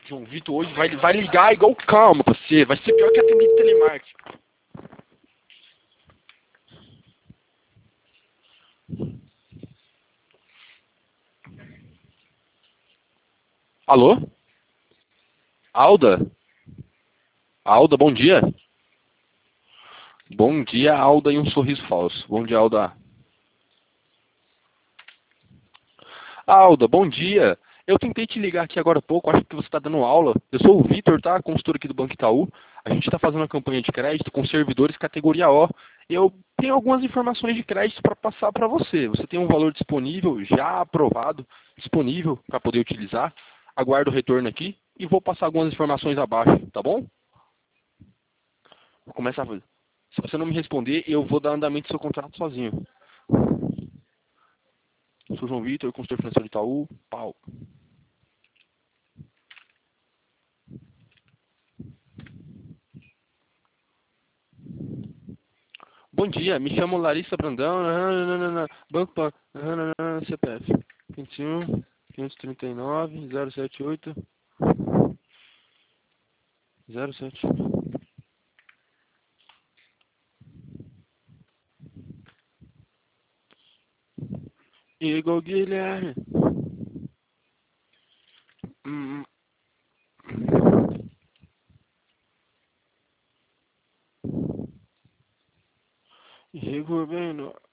João Vitor hoje vai ligar igual calma pra você. Vai ser pior que atender de telemarketing. Alô? Alda? Alda, bom dia. Bom dia, Alda, e um sorriso falso. Bom dia, Alda. Alda, bom dia. Eu tentei te ligar aqui agora há pouco, acho que você está dando aula. Eu sou o Vitor, tá? Consultor aqui do Banco Itaú. A gente está fazendo uma campanha de crédito com servidores categoria O. Eu tenho algumas informações de crédito para passar para você. Você tem um valor disponível, já aprovado, disponível para poder utilizar. Aguardo o retorno aqui e vou passar algumas informações abaixo, tá bom? Vou começar a fazer. Se você não me responder, eu vou dar andamento ao seu contrato sozinho. Sou João Vitor, consultor financeiro de Itaú. Pau. Bom dia, me chamo Larissa Brandão, Banco Pan, CPF 21 539 078 07. Igor Guilherme. Hum, Igor Beno.